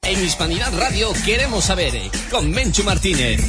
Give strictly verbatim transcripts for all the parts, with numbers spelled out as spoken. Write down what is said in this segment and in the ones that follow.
En Hispanidad Radio queremos saber, con Menchu Martínez.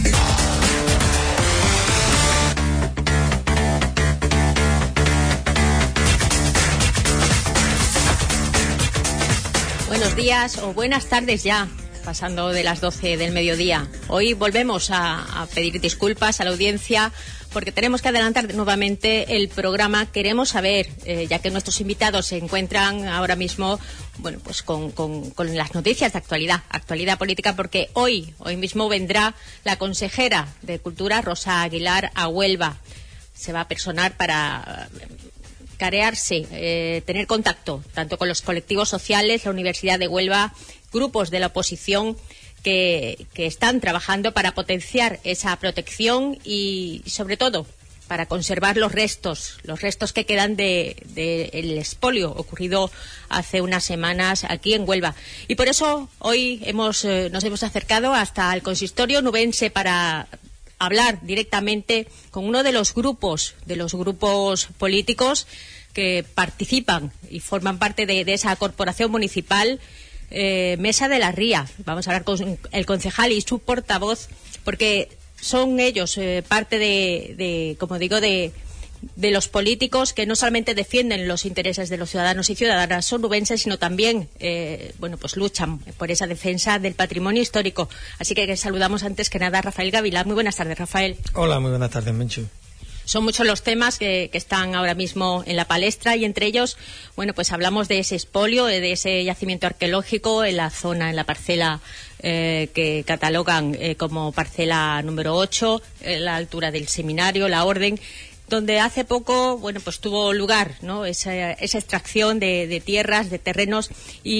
Buenos días o buenas tardes ya, pasando de las doce del mediodía. Hoy volvemos a, a pedir disculpas a la audiencia porque tenemos que adelantar nuevamente el programa Queremos Saber, eh, ya que nuestros invitados se encuentran ahora mismo, bueno, pues con, con, con las noticias de actualidad, actualidad política, porque hoy, hoy mismo vendrá la consejera de Cultura, Rosa Aguilar, a Huelva. Se va a personar para carearse, eh, tener contacto tanto con los colectivos sociales, la Universidad de Huelva, grupos de la oposición que, que están trabajando para potenciar esa protección y, sobre todo, para conservar los restos, los restos que quedan de, de el expolio ocurrido hace unas semanas aquí en Huelva. Y por eso hoy hemos, eh, nos hemos acercado hasta el consistorio nubense para hablar directamente con uno de los grupos, de los grupos políticos que participan y forman parte de, de esa corporación municipal, eh, Mesa de la Ría. Vamos a hablar con el concejal y su portavoz, porque son ellos eh, parte de, de, como digo, de, de los políticos que no solamente defienden los intereses de los ciudadanos y ciudadanas onubenses, sino también, eh, bueno, pues luchan por esa defensa del patrimonio histórico. Así que saludamos antes que nada a Rafael Gavilán. Muy buenas tardes, Rafael. Hola, muy buenas tardes, Menchu. Son muchos los temas que, que están ahora mismo en la palestra y entre ellos, bueno, pues hablamos de ese expolio, de ese yacimiento arqueológico en la zona, en la parcela eh, que catalogan eh, como parcela número ocho, eh, la altura del seminario, la orden, donde hace poco, bueno, pues tuvo lugar, ¿no?, esa, esa extracción de, de tierras, de terrenos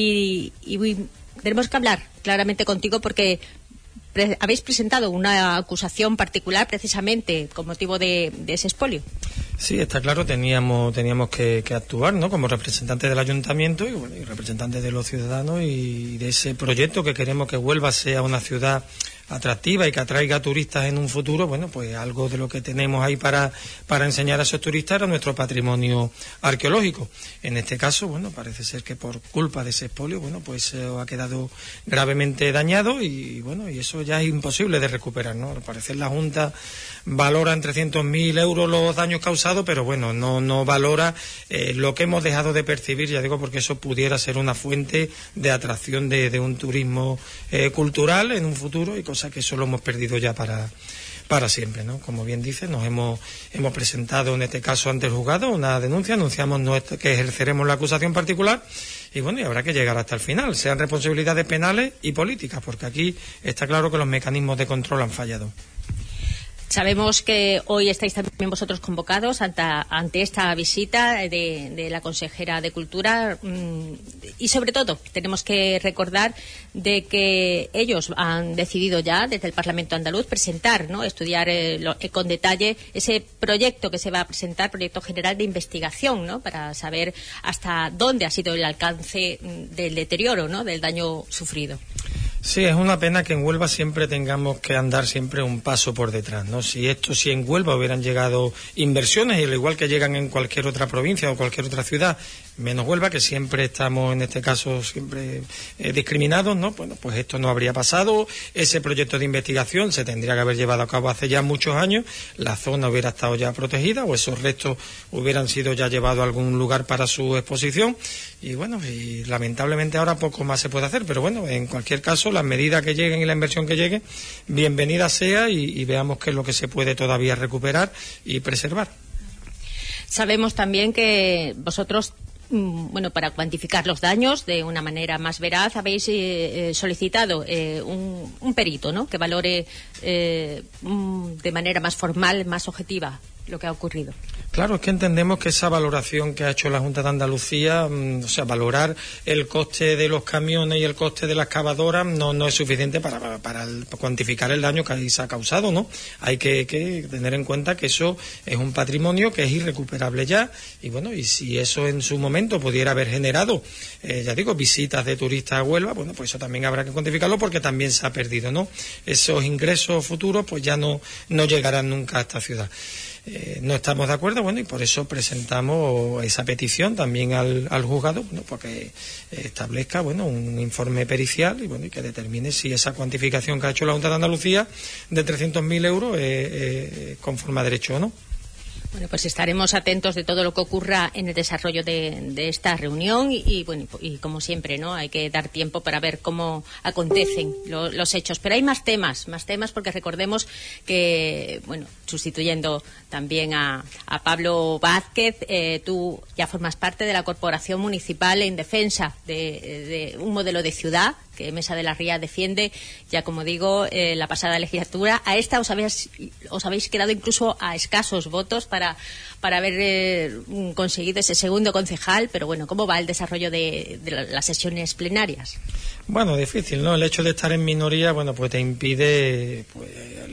y, y tenemos que hablar claramente contigo porque Pre- habéis presentado una acusación particular precisamente con motivo de, de ese expolio. Sí, está claro, teníamos teníamos que, que actuar, ¿no?, como representantes del ayuntamiento y, bueno, y representantes de los ciudadanos y de ese proyecto que queremos que Huelva sea una ciudad atractiva y que atraiga turistas en un futuro. Bueno, pues algo de lo que tenemos ahí para, para enseñar a esos turistas era nuestro patrimonio arqueológico. En este caso, bueno, parece ser que por culpa de ese expolio, bueno, pues eh, ha quedado gravemente dañado y, bueno, y eso ya es imposible de recuperar, ¿no? Al parecer la Junta valora en trescientos mil euros los daños causados, pero bueno, no, no valora eh, lo que hemos dejado de percibir, ya digo, porque eso pudiera ser una fuente de atracción de, de un turismo eh, cultural en un futuro y cosas que eso lo hemos perdido ya para, para siempre, ¿no? Como bien dice, nos hemos, hemos presentado en este caso ante el juzgado una denuncia, anunciamos nuestro, que ejerceremos la acusación particular y bueno, y habrá que llegar hasta el final, sean responsabilidades penales y políticas, porque aquí está claro que los mecanismos de control han fallado. Sabemos que hoy estáis también vosotros convocados ante, ante esta visita de, de la consejera de Cultura mmm, y sobre todo tenemos que recordar de que ellos han decidido ya desde el Parlamento andaluz presentar, ¿no?, estudiar eh, lo, eh, con detalle ese proyecto que se va a presentar, proyecto general de investigación, ¿no?, para saber hasta dónde ha sido el alcance del deterioro, ¿no?, del daño sufrido. Sí, es una pena que en Huelva siempre tengamos que andar siempre un paso por detrás, ¿no? Si esto, si en Huelva hubieran llegado inversiones, y al igual que llegan en cualquier otra provincia o cualquier otra ciudad, menos Huelva, que siempre estamos en este caso siempre eh, discriminados, ¿no? Bueno, pues esto no habría pasado, ese proyecto de investigación se tendría que haber llevado a cabo hace ya muchos años, la zona hubiera estado ya protegida o esos restos hubieran sido ya llevados a algún lugar para su exposición y bueno, y lamentablemente ahora poco más se puede hacer, pero bueno, en cualquier caso las medidas que lleguen y la inversión que llegue, bienvenida sea y, y veamos qué es lo que se puede todavía recuperar y preservar. Sabemos también que vosotros, bueno, para cuantificar los daños de una manera más veraz, habéis eh, solicitado eh, un, un perito, ¿no?, que valore eh, de manera más formal, más objetiva lo que ha ocurrido. Claro, es que entendemos que esa valoración que ha hecho la Junta de Andalucía, mmm, o sea, valorar el coste de los camiones y el coste de la excavadora no, no es suficiente para, para, para, el, para cuantificar el daño que ahí se ha causado, ¿no? Hay que, que tener en cuenta que eso es un patrimonio que es irrecuperable ya y bueno, y si eso en su momento pudiera haber generado, eh, ya digo, visitas de turistas a Huelva, bueno, pues eso también habrá que cuantificarlo porque también se ha perdido, ¿no? Esos ingresos futuros pues ya no, no llegarán nunca a esta ciudad. eh, no estamos de acuerdo, bueno, y por eso presentamos esa petición también al, al juzgado, bueno, para que establezca, bueno, un informe pericial y, bueno, y que determine si esa cuantificación que ha hecho la Junta de Andalucía de trescientos mil euros es eh, eh, conforme a derecho o no. Bueno, pues estaremos atentos de todo lo que ocurra en el desarrollo de, de esta reunión y, y, bueno, y como siempre, ¿no? Hay que dar tiempo para ver cómo acontecen lo, los hechos. Pero hay más temas, más temas porque recordemos que, bueno, sustituyendo también a, a Pablo Vázquez, eh, tú ya formas parte de la Corporación Municipal en defensa de, de un modelo de ciudad que Mesa de la Ría defiende, ya como digo, eh, la pasada legislatura. A esta os habéis, os habéis quedado incluso a escasos votos para, para haber eh, conseguido ese segundo concejal, pero bueno, ¿cómo va el desarrollo de, de las sesiones plenarias? Bueno, difícil, ¿no? El hecho de estar en minoría, bueno, pues te impide, pues,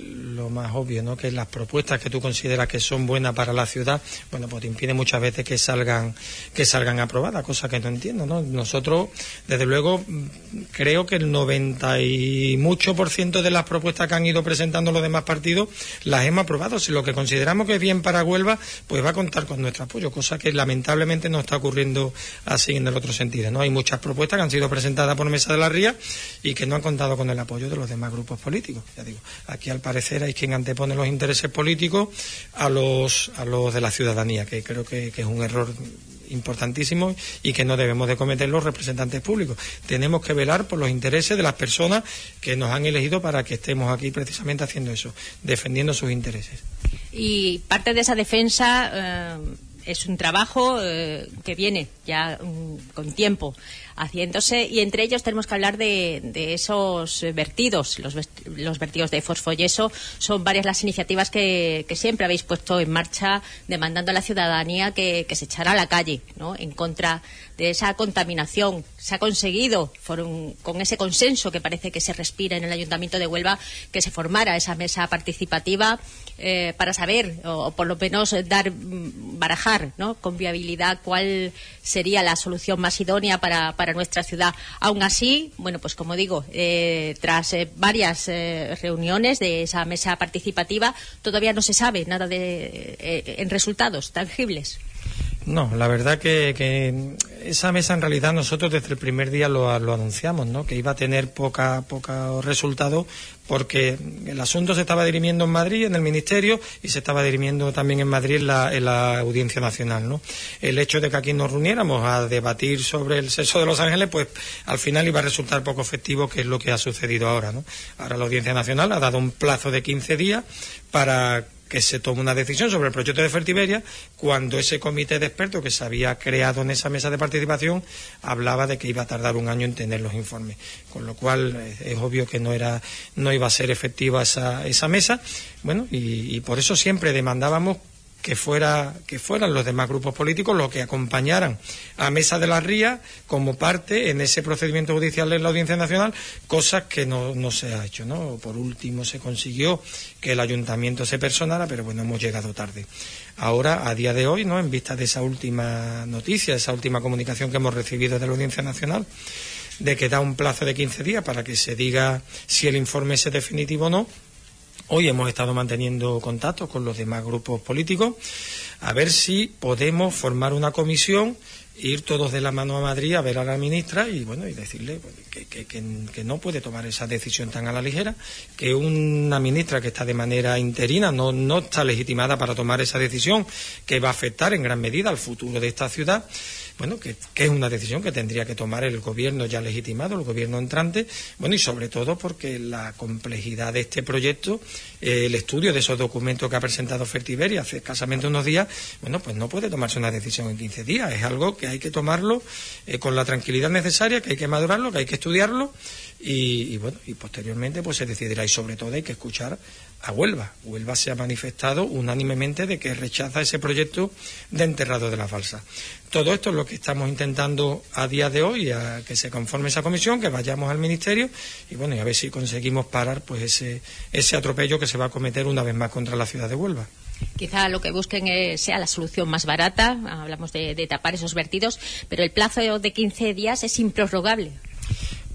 lo más obvio, ¿no? Que las propuestas que tú consideras que son buenas para la ciudad, bueno, pues te impide muchas veces que salgan, que salgan aprobadas, cosa que no entiendo, ¿no? Nosotros, desde luego, creo que el noventa y mucho por ciento de las propuestas que han ido presentando los demás partidos las hemos aprobado. Si lo que consideramos que es bien para Huelva, pues va a contar con nuestro apoyo, cosa que lamentablemente no está ocurriendo así en el otro sentido, ¿no? Hay muchas propuestas que han sido presentadas por Mesa de la Ría y que no han contado con el apoyo de los demás grupos políticos. Ya digo, aquí al parecer hay quien antepone los intereses políticos a los a los de la ciudadanía, que creo que, que es un error importantísimo y que no debemos de cometer los representantes públicos. Tenemos que velar por los intereses de las personas que nos han elegido para que estemos aquí precisamente haciendo eso, defendiendo sus intereses. Y parte de esa defensa eh, es un trabajo eh, que viene ya um, con tiempo haciéndose, y entre ellos tenemos que hablar de, de esos vertidos, los, los vertidos de fosfoyeso. Son varias las iniciativas que, que siempre habéis puesto en marcha demandando a la ciudadanía que, que se echara a la calle, ¿no?, en contra de esa contaminación. Se ha conseguido, por un, con ese consenso que parece que se respira en el Ayuntamiento de Huelva, que se formara esa mesa participativa eh, para saber, o, o por lo menos dar, barajar, ¿no?, con viabilidad cuál sería la solución más idónea para, para nuestra ciudad. Aún así, bueno, pues como digo, eh, tras eh, varias eh, reuniones de esa mesa participativa, todavía no se sabe nada de eh, en resultados tangibles. No, la verdad que, que esa mesa en realidad nosotros desde el primer día lo, lo anunciamos, ¿no?, que iba a tener poca poca resultados porque el asunto se estaba dirimiendo en Madrid, en el Ministerio, y se estaba dirimiendo también en Madrid en la, en la Audiencia Nacional, ¿no? El hecho de que aquí nos reuniéramos a debatir sobre el sexo de los ángeles, pues al final iba a resultar poco efectivo, que es lo que ha sucedido ahora, ¿no? Ahora la Audiencia Nacional ha dado un plazo de quince días para que se tome una decisión sobre el proyecto de Fertiberia, cuando ese comité de expertos que se había creado en esa mesa de participación hablaba de que iba a tardar un año en tener los informes, con lo cual es, es obvio que no era no iba a ser efectiva esa, esa mesa. Bueno, y, y por eso siempre demandábamos que fuera que fueran los demás grupos políticos los que acompañaran a Mesa de la Ría como parte en ese procedimiento judicial en la Audiencia Nacional, cosas que no, no se ha hecho, ¿no? Por último se consiguió que el ayuntamiento se personara, pero bueno, hemos llegado tarde. Ahora, a día de hoy, ¿no?, en vista de esa última noticia, esa última comunicación que hemos recibido de la Audiencia Nacional, de que da un plazo de quince días para que se diga si el informe es definitivo o no, hoy hemos estado manteniendo contacto con los demás grupos políticos a ver si podemos formar una comisión, ir todos de la mano a Madrid a ver a la ministra y bueno y decirle que, que, que, que no puede tomar esa decisión tan a la ligera, que una ministra que está de manera interina no, no está legitimada para tomar esa decisión que va a afectar en gran medida al futuro de esta ciudad. Bueno, que, que es una decisión que tendría que tomar el gobierno ya legitimado, el gobierno entrante, bueno, y sobre todo porque la complejidad de este proyecto, eh, el estudio de esos documentos que ha presentado Fertiberia hace escasamente unos días, bueno, pues no puede tomarse una decisión en quince días, es algo que hay que tomarlo eh, con la tranquilidad necesaria, que hay que madurarlo, que hay que estudiarlo y, y bueno, y posteriormente pues se decidirá, y sobre todo hay que escuchar a Huelva. Huelva se ha manifestado unánimemente de que rechaza ese proyecto de enterrado de la Falsa. Todo esto es lo que estamos intentando a día de hoy, a que se conforme esa comisión, que vayamos al Ministerio y bueno, y a ver si conseguimos parar pues ese, ese atropello que se va a cometer una vez más contra la ciudad de Huelva. Quizá lo que busquen eh, sea la solución más barata, hablamos de, de tapar esos vertidos, pero el plazo de quince días es improrrogable.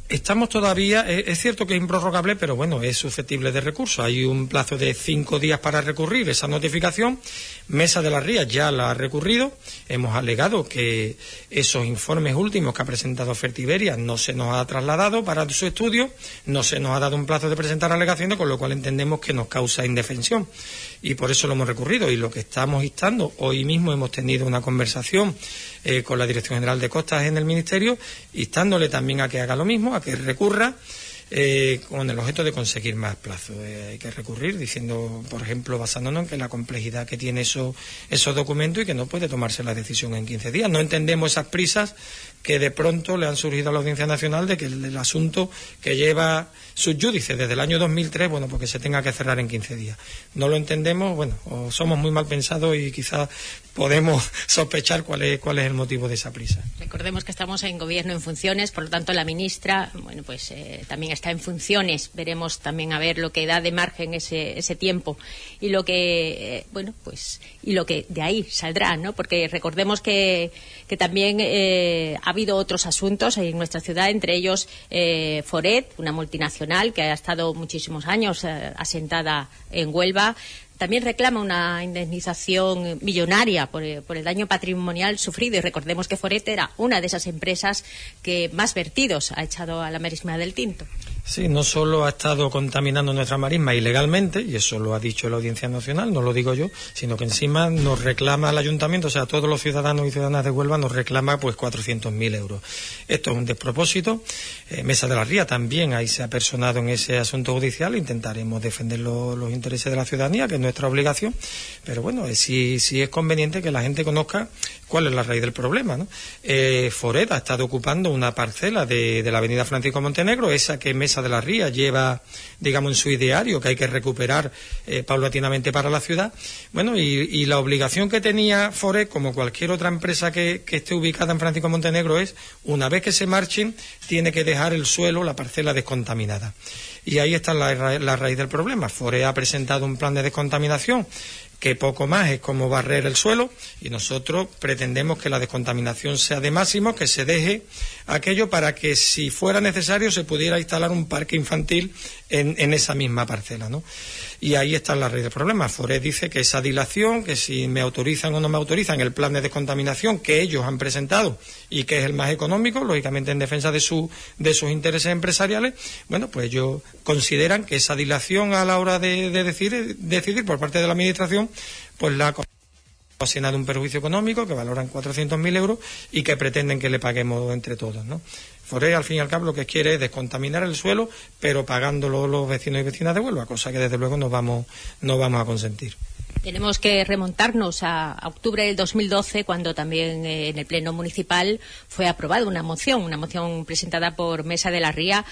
Estamos todavía, es, es cierto que es improrrogable, pero bueno, es susceptible de recurso. Hay un plazo de cinco días para recurrir esa notificación. Mesa de las Rías ya la ha recurrido. Hemos alegado que esos informes últimos que ha presentado Fertiberia no se nos ha trasladado para su estudio, no se nos ha dado un plazo de presentar alegaciones, con lo cual entendemos que nos causa indefensión. Y por eso lo hemos recurrido. Y lo que estamos instando, hoy mismo hemos tenido una conversación eh, con la Dirección General de Costas en el Ministerio, instándole también a que haga lo mismo, a que recurra eh, con el objeto de conseguir más plazo. Eh, hay que recurrir diciendo, por ejemplo, basándonos en que la complejidad que tiene eso, esos documentos y que no puede tomarse la decisión en quince días. No entendemos esas prisas que de pronto le han surgido a la Audiencia Nacional de que el, el asunto que lleva subyúdice desde el año dos mil tres, bueno, porque se tenga que cerrar en quince días. No lo entendemos, bueno, o somos muy mal pensados y quizás podemos sospechar cuál es, cuál es el motivo de esa prisa. Recordemos que estamos en gobierno en funciones, por lo tanto la ministra, bueno, pues eh, también está en funciones. Veremos también a ver lo que da de margen ese, ese tiempo y lo que, eh, bueno, pues y lo que de ahí saldrá, ¿no? Porque recordemos que, que también eh, ha habido otros asuntos en nuestra ciudad, entre ellos eh, Foret, una multinacional que ha estado muchísimos años eh, asentada en Huelva. También reclama una indemnización millonaria por, por el daño patrimonial sufrido. Y recordemos que Foret era una de esas empresas que más vertidos ha echado a la marisma del Tinto. Sí, no solo ha estado contaminando nuestra marisma ilegalmente, y eso lo ha dicho la Audiencia Nacional, no lo digo yo, sino que encima nos reclama el Ayuntamiento, o sea, todos los ciudadanos y ciudadanas de Huelva nos reclama pues cuatrocientos mil euros. Esto es un despropósito. Eh, Mesa de la Ría también ahí se ha personado en ese asunto judicial. Intentaremos defender lo, los intereses de la ciudadanía, que es nuestra obligación, pero bueno, eh, sí, sí es conveniente que la gente conozca cuál es la raíz del problema, ¿no? Eh, Foret ha estado ocupando una parcela de, de la avenida Francisco Montenegro, esa que Mesa de la Ría lleva, digamos, en su ideario, que hay que recuperar eh, paulatinamente para la ciudad. Bueno, y, y la obligación que tenía Foret, como cualquier otra empresa que, que esté ubicada en Francisco Montenegro, es, una vez que se marchen, tiene que dejar el suelo, la parcela descontaminada. Y ahí está la, la raíz del problema. Foret ha presentado un plan de descontaminación que poco más es como barrer el suelo, y nosotros pretendemos que la descontaminación sea de máximo, que se deje aquello para que, si fuera necesario, se pudiera instalar un parque infantil en, en esa misma parcela, ¿no? Y ahí está la raíz del problema. Foret dice que esa dilación, que si me autorizan o no me autorizan el plan de descontaminación que ellos han presentado y que es el más económico, lógicamente en defensa de, su, de sus intereses empresariales, bueno, pues ellos consideran que esa dilación a la hora de, de decidir, decidir por parte de la Administración, pues la ha ocasionado un perjuicio económico que valoran cuatrocientos mil euros y que pretenden que le paguemos entre todos, ¿no? Foret, al fin y al cabo, lo que quiere es descontaminar el suelo, pero pagándolo los vecinos y vecinas de Huelva, cosa que desde luego no vamos, no vamos a consentir. Tenemos que remontarnos a, a octubre del dos mil doce, cuando también eh, en el Pleno Municipal fue aprobada una moción, una moción presentada por Mesa de la Ría,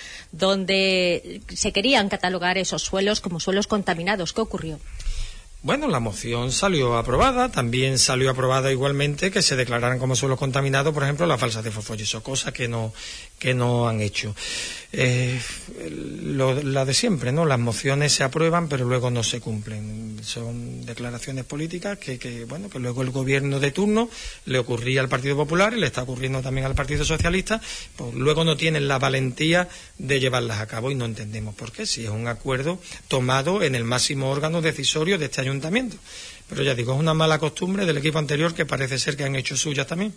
donde se querían catalogar esos suelos como suelos contaminados. ¿Qué ocurrió? Bueno, la moción salió aprobada, también salió aprobada igualmente que se declararan como suelos contaminados, por ejemplo, las falsas de fosfoyeso, cosa que no, que no han hecho. Eh, lo, la de siempre, ¿no? Las mociones se aprueban, pero luego no se cumplen. Son declaraciones políticas que, que, bueno, que luego el gobierno de turno le ocurría al Partido Popular y le está ocurriendo también al Partido Socialista, pues luego no tienen la valentía de llevarlas a cabo, y no entendemos por qué, si es un acuerdo tomado en el máximo órgano decisorio de este ayuntamiento. Pero ya digo, es una mala costumbre del equipo anterior que parece ser que han hecho suyas también.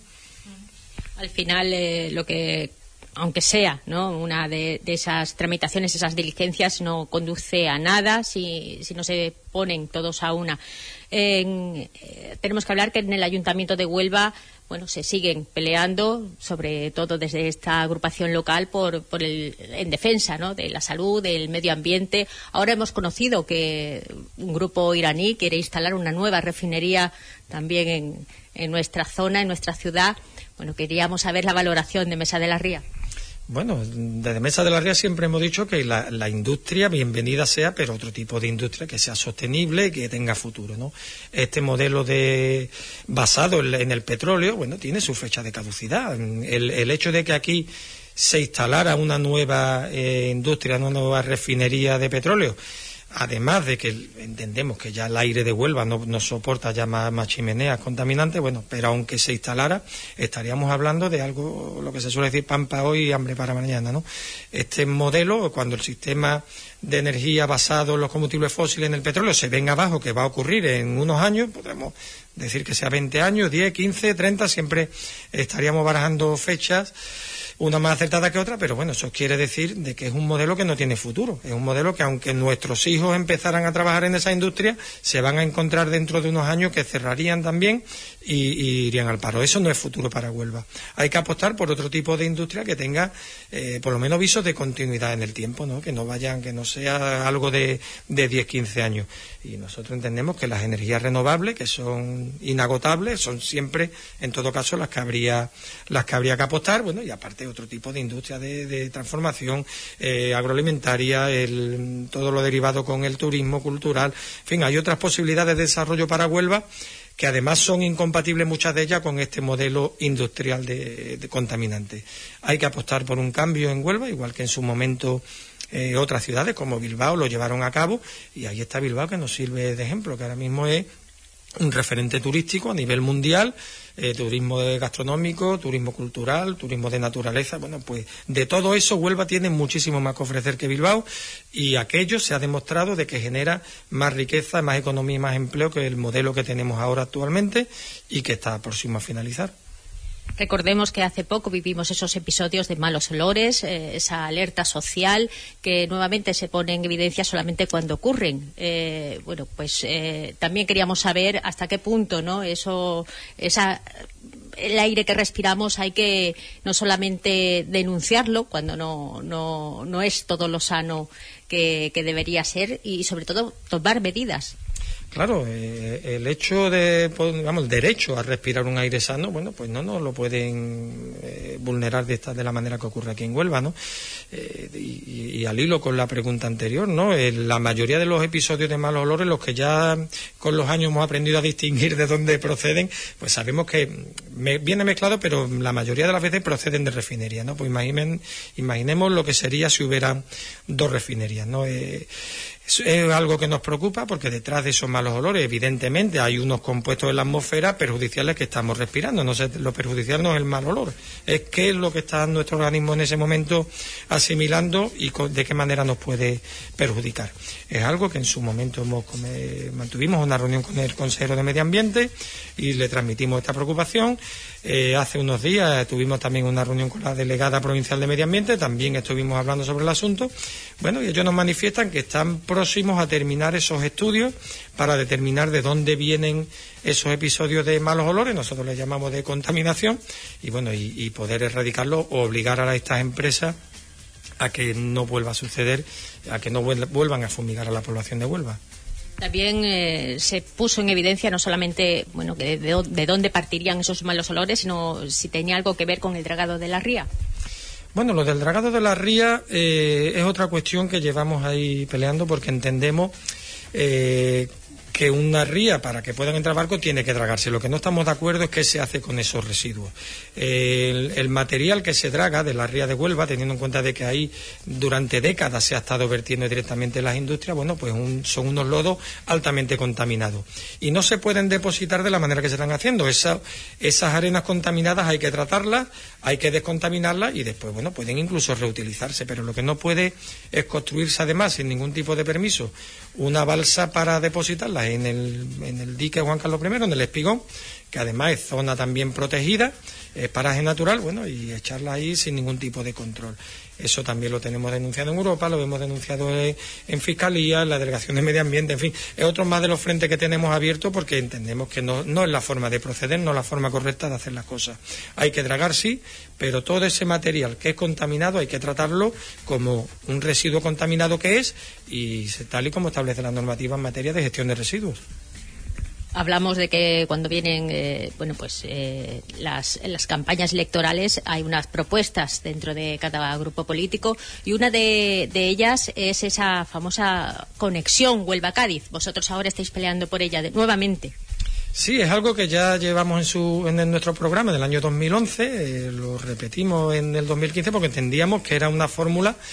Al final, eh, lo que, aunque sea, ¿no?, una de, de esas tramitaciones, esas diligencias, no conduce a nada si, si no se ponen todos a una. Eh, eh, tenemos que hablar que en el Ayuntamiento de Huelva, bueno, se siguen peleando, sobre todo desde esta agrupación local, por, por el, en defensa, ¿no?, de la salud, del medio ambiente. Ahora hemos conocido que un grupo iraní quiere instalar una nueva refinería también en, en nuestra zona, en nuestra ciudad. Bueno, queríamos saber la valoración de Mesa de la Ría. Bueno, desde Mesa de la Ría siempre hemos dicho que la, la industria bienvenida sea, pero otro tipo de industria que sea sostenible y que tenga futuro, ¿no? Este modelo de basado en, en el petróleo, bueno, tiene su fecha de caducidad. El, el hecho de que aquí se instalara una nueva eh, industria, una nueva refinería de petróleo, además de que entendemos que ya el aire de Huelva no, no soporta ya más, más chimeneas contaminantes, bueno, pero aunque se instalara, estaríamos hablando de algo, lo que se suele decir, pan para hoy y hambre para mañana, ¿no? Este modelo, cuando el sistema de energía basado en los combustibles fósiles, en el petróleo, se venga abajo, que va a ocurrir en unos años, podemos decir que sea veinte años, diez, quince, treinta, siempre estaríamos barajando fechas, una más acertada que otra, pero bueno, eso quiere decir de que es un modelo que no tiene futuro, es un modelo que aunque nuestros hijos empezaran a trabajar en esa industria, se van a encontrar dentro de unos años que cerrarían también y, y irían al paro. Eso no es futuro para Huelva. Hay que apostar por otro tipo de industria que tenga eh, por lo menos visos de continuidad en el tiempo, ¿no? Que no vayan, que no sea algo de, de diez, quince años. Y nosotros entendemos que las energías renovables, que son inagotables, son siempre, en todo caso, las que habría, las que habría que apostar, bueno, y aparte otro tipo de industria de, de transformación eh, agroalimentaria, el, todo lo derivado con el turismo cultural, en fin, hay otras posibilidades de desarrollo para Huelva que además son incompatibles muchas de ellas con este modelo industrial de, de contaminante. Hay que apostar por un cambio en Huelva, igual que en su momento eh, otras ciudades como Bilbao lo llevaron a cabo, y ahí está Bilbao que nos sirve de ejemplo, que ahora mismo es un referente turístico a nivel mundial, eh, turismo gastronómico, turismo cultural, turismo de naturaleza. Bueno, pues de todo eso Huelva tiene muchísimo más que ofrecer que Bilbao, y aquello se ha demostrado de que genera más riqueza, más economía y más empleo que el modelo que tenemos ahora actualmente y que está próximo a finalizar. Recordemos que hace poco vivimos esos episodios de malos olores, eh, esa alerta social que nuevamente se pone en evidencia solamente cuando ocurren. Eh, bueno, pues eh, también queríamos saber hasta qué punto, ¿no? Eso, esa, el aire que respiramos hay que no solamente denunciarlo cuando no, no, no es todo lo sano que, que debería ser, y sobre todo tomar medidas. Claro, eh, el hecho de, vamos, el derecho a respirar un aire sano, bueno, pues no nos lo pueden eh, vulnerar de esta de la manera que ocurre aquí en Huelva, ¿no? Eh, y, y al hilo con la pregunta anterior, ¿no? Eh, la mayoría de los episodios de malos olores, los que ya con los años hemos aprendido a distinguir de dónde proceden, pues sabemos que me, viene mezclado, pero la mayoría de las veces proceden de refinerías, ¿no? Pues imaginen, imaginemos lo que sería si hubiera dos refinerías, ¿no? Eh, Es algo que nos preocupa porque detrás de esos malos olores, evidentemente, hay unos compuestos en la atmósfera perjudiciales que estamos respirando. No sé, lo perjudicial no es el mal olor, es qué es lo que está nuestro organismo en ese momento asimilando y de qué manera nos puede perjudicar. Es algo que en su momento hemos mantuvimos una reunión con el consejero de Medio Ambiente y le transmitimos esta preocupación. Eh, hace unos días tuvimos también una reunión con la delegada provincial de Medio Ambiente, también estuvimos hablando sobre el asunto. Bueno, y ellos nos manifiestan que están próximos a terminar esos estudios para determinar de dónde vienen esos episodios de malos olores, nosotros les llamamos de contaminación, y bueno, y, y poder erradicarlo o obligar a estas empresas a que no vuelva a suceder, a que no vuelvan a fumigar a la población de Huelva. También eh, se puso en evidencia no solamente bueno de, de, de dónde partirían esos malos olores, sino si tenía algo que ver con el dragado de la ría. Bueno, lo del dragado de la ría eh, es otra cuestión que llevamos ahí peleando porque entendemos eh, que una ría, para que puedan entrar barcos, tiene que dragarse. Lo que no estamos de acuerdo es qué se hace con esos residuos. El, el material que se draga de la ría de Huelva, teniendo en cuenta de que ahí durante décadas se ha estado vertiendo directamente en las industrias, bueno, pues un, son unos lodos altamente contaminados. Y no se pueden depositar de la manera que se están haciendo. Esa, esas arenas contaminadas hay que tratarlas, hay que descontaminarlas y después, bueno, pueden incluso reutilizarse. Pero lo que no puede es construirse además, sin ningún tipo de permiso, una balsa para depositarlas en el, en el dique Juan Carlos primero, en el Espigón, que además es zona también protegida, es paraje natural, bueno, y echarla ahí sin ningún tipo de control. Eso también lo tenemos denunciado en Europa, lo hemos denunciado en, en Fiscalía, en la Delegación de Medio Ambiente, en fin, es otro más de los frentes que tenemos abiertos porque entendemos que no, no es la forma de proceder, no es la forma correcta de hacer las cosas. Hay que dragar, sí, pero todo ese material que es contaminado hay que tratarlo como un residuo contaminado que es y tal y como establece la normativa en materia de gestión de residuos. Hablamos de que cuando vienen eh, bueno pues eh, las, las campañas electorales hay unas propuestas dentro de cada grupo político y una de, de ellas es esa famosa conexión Huelva-Cádiz. Vosotros ahora estáis peleando por ella de, nuevamente. Sí, es algo que ya llevamos en, su, en nuestro programa del año dos mil once, eh, lo repetimos en el dos mil quince porque entendíamos que era una fórmula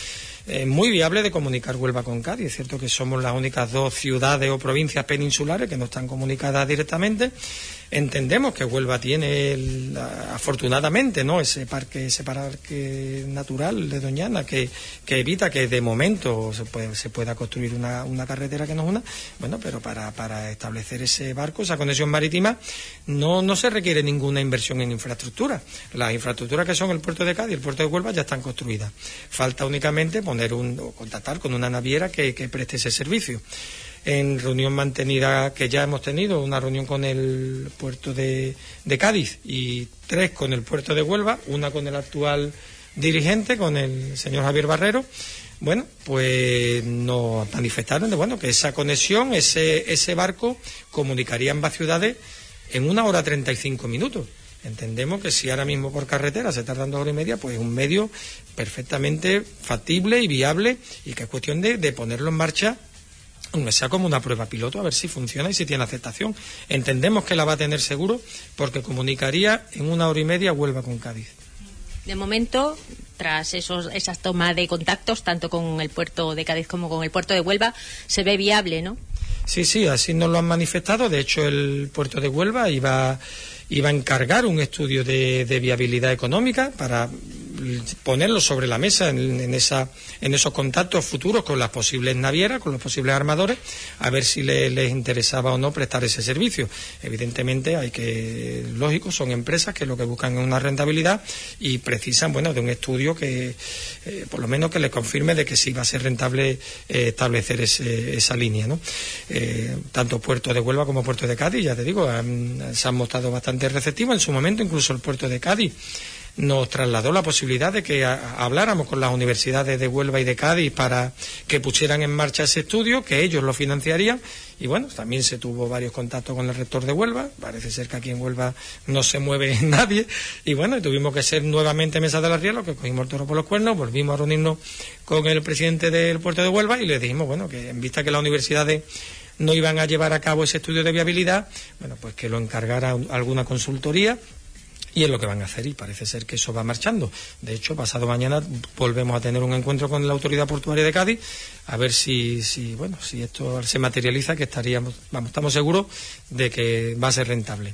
eh, muy viable de comunicar Huelva con Cádiz. Es cierto que somos las únicas dos ciudades o provincias peninsulares que no están comunicadas directamente. Entendemos que Huelva tiene, el, afortunadamente, no ese parque ese parque natural de Doñana que, que evita que de momento se, puede, se pueda construir una, una carretera que nos una. Bueno, pero para, para establecer ese barco, esa conexión marítima, no, no se requiere ninguna inversión en infraestructura. Las infraestructuras que son el puerto de Cádiz y el puerto de Huelva ya están construidas. Falta únicamente poner un, o contactar con una naviera que, que preste ese servicio. En reunión mantenida que ya hemos tenido, una reunión con el puerto de, de Cádiz y tres con el puerto de Huelva, una con el actual dirigente, con el señor Javier Barrero. Bueno, pues nos manifestaron de bueno que esa conexión, ese, ese barco comunicaría ambas ciudades en una hora treinta y cinco minutos. Entendemos que si ahora mismo por carretera se tardan dos horas y media, pues es un medio perfectamente factible y viable y que es cuestión de, de ponerlo en marcha, aunque sea como una prueba piloto, a ver si funciona y si tiene aceptación. Entendemos que la va a tener seguro porque comunicaría en una hora y media Huelva con Cádiz. De momento, tras esos, esas tomas de contactos, tanto con el puerto de Cádiz como con el puerto de Huelva, se ve viable, ¿no? Sí, sí, así nos lo han manifestado. De hecho, el puerto de Huelva iba, iba a encargar un estudio de, de viabilidad económica para ponerlo sobre la mesa en, en, esa, en esos contactos futuros con las posibles navieras, con los posibles armadores, a ver si le, les interesaba o no prestar ese servicio. Evidentemente, hay que, lógico, son empresas que lo que buscan es una rentabilidad y precisan, bueno, de un estudio que, eh, por lo menos, que les confirme de que sí va a ser rentable eh, establecer ese, esa línea, ¿no? Eh, tanto Puerto de Huelva como Puerto de Cádiz, ya te digo, han, se han mostrado bastante receptivos. En su momento, incluso el Puerto de Cádiz nos trasladó la posibilidad de que a, habláramos con las universidades de Huelva y de Cádiz para que pusieran en marcha ese estudio, que ellos lo financiarían. Y bueno, también se tuvo varios contactos con el rector de Huelva. Parece ser que aquí en Huelva no se mueve nadie. Y bueno, tuvimos que ser nuevamente mesa de la ría, lo que cogimos el toro por los cuernos, volvimos a reunirnos con el presidente del puerto de Huelva y le dijimos, bueno, que en vista que las universidades no iban a llevar a cabo ese estudio de viabilidad, bueno, pues que lo encargara alguna consultoría. Y es lo que van a hacer y parece ser que eso va marchando. De hecho, pasado mañana volvemos a tener un encuentro con la Autoridad Portuaria de Cádiz a ver si, si bueno, si esto se materializa, que estaríamos, vamos, estamos seguros de que va a ser rentable.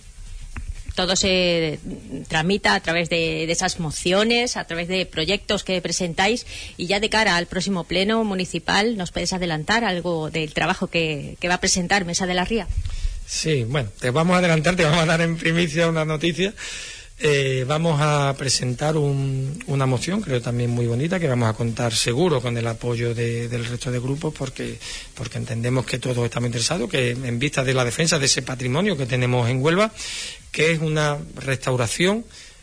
Todo se tramita a través de, de esas mociones, a través de proyectos que presentáis y ya de cara al próximo pleno municipal, ¿nos puedes adelantar algo del trabajo que, que va a presentar Mesa de la Ría? Sí, bueno, te vamos a adelantar, te vamos a dar en primicia una noticia. Eh, vamos a presentar un, una moción, creo también muy bonita, que vamos a contar seguro con el apoyo de, del resto de grupos porque, porque entendemos que todos estamos interesados, que en vista de la defensa de ese patrimonio que tenemos en Huelva, que es una restauración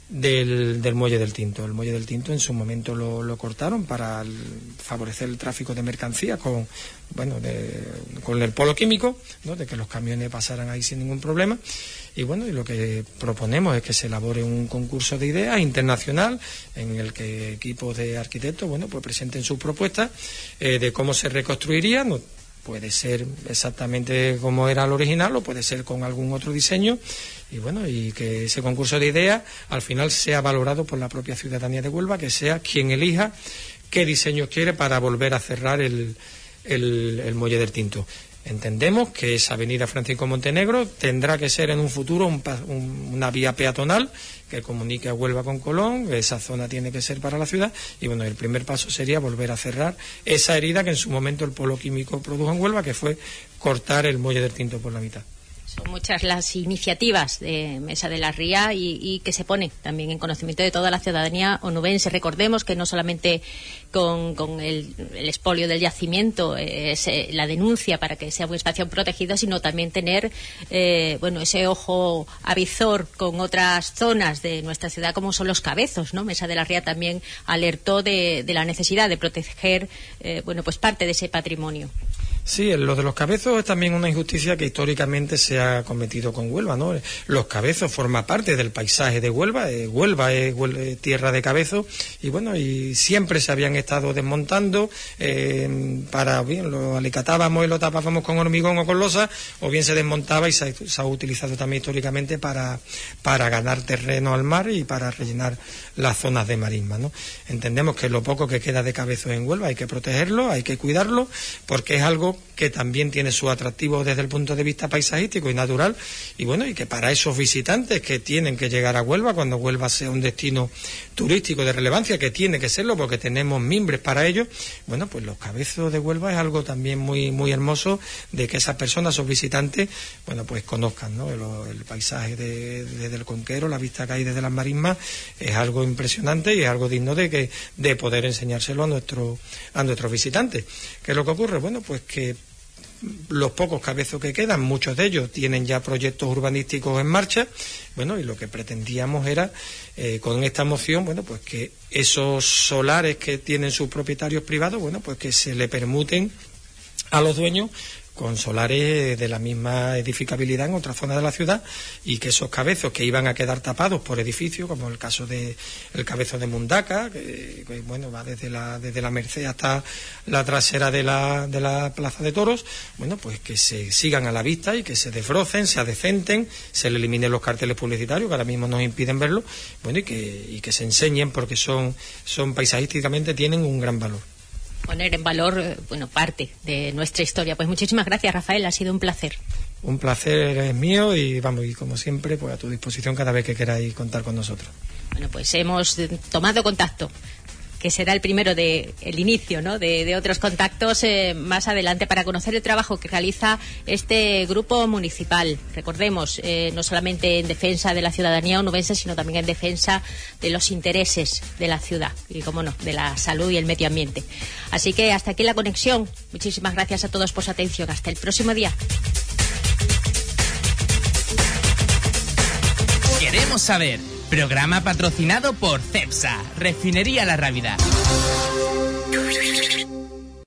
del, del Muelle del Tinto. El Muelle del Tinto en su momento lo, lo cortaron para el, favorecer el tráfico de mercancías con, bueno, de, con el polo químico, ¿no? De que los camiones pasaran ahí sin ningún problema. Y bueno, y lo que proponemos es que se elabore un concurso de ideas internacional en el que equipos de arquitectos, bueno, pues presenten sus propuestas eh, de cómo se reconstruiría. No puede ser exactamente como era el original o puede ser con algún otro diseño. Y bueno, y que ese concurso de ideas al final sea valorado por la propia ciudadanía de Huelva, que sea quien elija qué diseño quiere para volver a cerrar el, el, el Muelle del Tinto. Entendemos que esa avenida Francisco Montenegro tendrá que ser en un futuro un, un, una vía peatonal que comunique a Huelva con Colón, esa zona tiene que ser para la ciudad y bueno, el primer paso sería volver a cerrar esa herida que en su momento el polo químico produjo en Huelva, que fue cortar el Muelle del Tinto por la mitad. Son muchas las iniciativas de Mesa de la Ría y, y que se pone también en conocimiento de toda la ciudadanía onubense. Recordemos que no solamente con, con el, el expolio del yacimiento es eh, la denuncia para que sea un espacio protegido, sino también tener eh, bueno, ese ojo avizor con otras zonas de nuestra ciudad como son los Cabezos, ¿no? Mesa de la Ría también alertó de, de la necesidad de proteger eh, bueno, pues parte de ese patrimonio. Sí, lo de los cabezos es también una injusticia que históricamente se ha cometido con Huelva, ¿no? Los cabezos forman parte del paisaje de Huelva, eh, Huelva es Huelva, tierra de cabezos, y bueno, y siempre se habían estado desmontando, eh, para, bien, lo alicatábamos y lo tapábamos con hormigón o con losa, o bien se desmontaba y se, se ha utilizado también históricamente para, para ganar terreno al mar y para rellenar las zonas de marisma, ¿no? Entendemos que lo poco que queda de cabezos en Huelva hay que protegerlo, hay que cuidarlo, porque es algo que también tiene su atractivo desde el punto de vista paisajístico y natural, y bueno, y que para esos visitantes que tienen que llegar a Huelva, cuando Huelva sea un destino turístico de relevancia, que tiene que serlo porque tenemos mimbres para ello, bueno, pues los cabezos de Huelva es algo también muy muy hermoso de que esas personas, esos visitantes, bueno, pues conozcan, ¿no? El, el paisaje de, de, del Conquero, la vista que hay desde las marismas, es algo impresionante y es algo digno de que de poder enseñárselo a nuestro a nuestros visitantes. ¿Qué es lo que ocurre? Bueno, pues que los pocos cabezos que quedan, muchos de ellos tienen ya proyectos urbanísticos en marcha, bueno, y lo que pretendíamos era, eh, con esta moción, bueno, pues que esos solares que tienen sus propietarios privados, bueno, pues que se le permuten a los dueños con solares de la misma edificabilidad en otras zonas de la ciudad, y que esos cabezos que iban a quedar tapados por edificios, como el caso de el cabezo de Mundaca, que, que bueno, va desde la desde la Merced hasta la trasera de la de la Plaza de Toros, bueno, pues que se sigan a la vista y que se desbrocen, se adecenten, se le eliminen los carteles publicitarios que ahora mismo nos impiden verlo, bueno, y que y que se enseñen, porque son son paisajísticamente tienen un gran valor. Poner en valor, bueno, parte de nuestra historia. Pues muchísimas gracias, Rafael, ha sido un placer. Un placer es mío y vamos, y como siempre, pues a tu disposición cada vez que queráis contar con nosotros. Bueno, pues hemos tomado contacto, que será el primero de el inicio, ¿no?, de, de otros contactos eh, más adelante, para conocer el trabajo que realiza este grupo municipal. Recordemos, eh, no solamente en defensa de la ciudadanía onubense, sino también en defensa de los intereses de la ciudad y, como no, de la salud y el medio ambiente. Así que hasta aquí la conexión. Muchísimas gracias a todos por su atención. Hasta el próximo día. Queremos saber. Programa patrocinado por Cepsa, Refinería La Rábida.